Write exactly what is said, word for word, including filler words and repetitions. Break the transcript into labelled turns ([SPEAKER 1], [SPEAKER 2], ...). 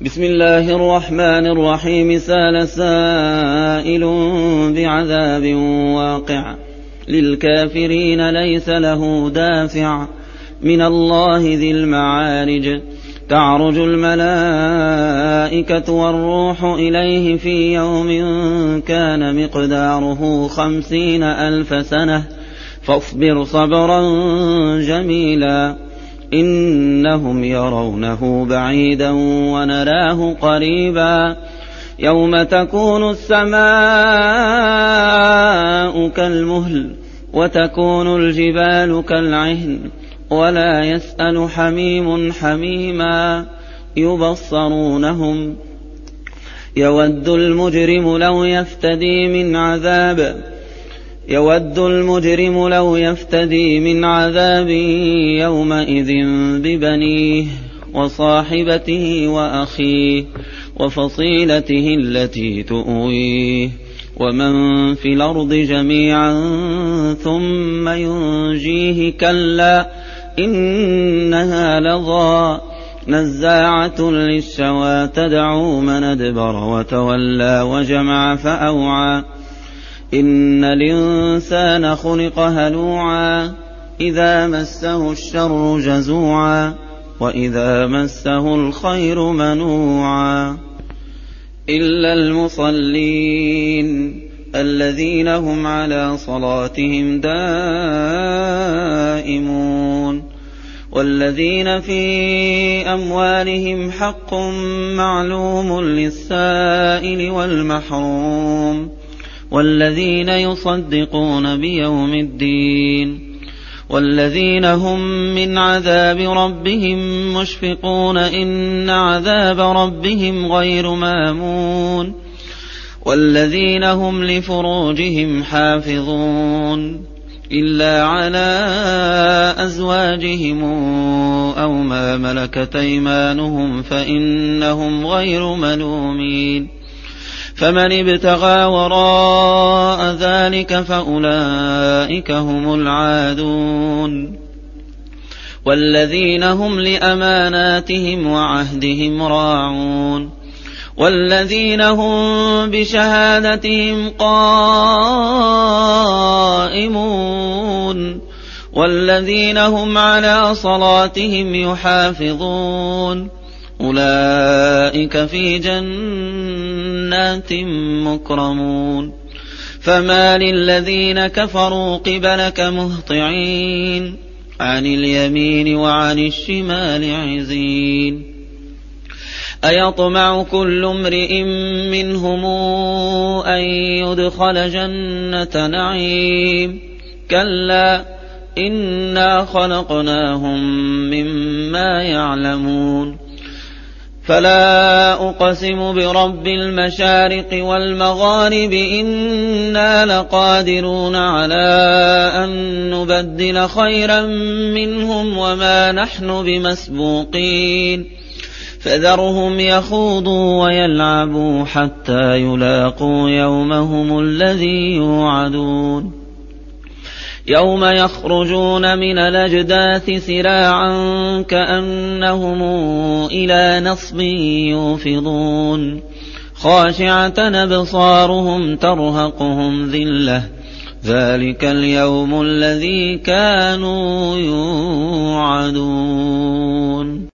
[SPEAKER 1] بسم الله الرحمن الرحيم. سال سائل بعذاب واقع للكافرين ليس له دافع من الله ذي المعارج. تعرج الملائكة والروح إليه في يوم كان مقداره خمسين ألف سنة فاصبر صبرا جميلا إنهم يرونه بعيدا ونراه قريبا. يوم تكون السماء كالمهل وتكون الجبال كالعهن ولا يسأل حميم حميما يبصرونهم. يود المجرم لو يفتدي من عذاب يود المجرم لو يفتدي من عذاب يومئذ ببنيه وصاحبته وأخيه وفصيلته التي تؤويه ومن في الأرض جميعا ثم ينجيه. كلا إنها لظى نزاعة للشوى تدعو من أدبر وتولى وجمع فأوعى. إن الإنسان خلق هلوعا إذا مسه الشر جزوعا وإذا مسه الخير منوعا. إلا المصلين الذين هم على صلاتهم دائمون والذين في أموالهم حق معلوم للسائل والمحروم والذين يصدقون بيوم الدين والذين هم من عذاب ربهم مشفقون إن عذاب ربهم غير مامون. والذين هم لفروجهم حافظون إلا على أزواجهم أو ما ملكت أيمانهم فإنهم غير ملومين. فمن ابتغى وراء ذلك فأولئك هم العادون. والذين هم لأماناتهم وعهدهم راعون والذين هم بشهادتهم قائمون والذين هم على صلاتهم يحافظون أولئك في جنات مكرمون. فما للذين كفروا قبلك مهطعين عن اليمين وعن الشمال عزين. أيطمع كل امرئ منهم أن يدخل جنة نعيم كلا إنا خلقناهم مما يعلمون. فلا أقسم برب المشارق والمغارب إنا لقادرون على أن نبدل خيرا منهم وما نحن بمسبوقين. فذرهم يخوضوا ويلعبوا حتى يلاقوا يومهم الذي يوعدون. يوم يخرجون من الأجداث سراعا كأنهم إلى نصب يوفضون خاشعة أبصارهم ترهقهم ذلة ذلك اليوم الذي كانوا يوعدون.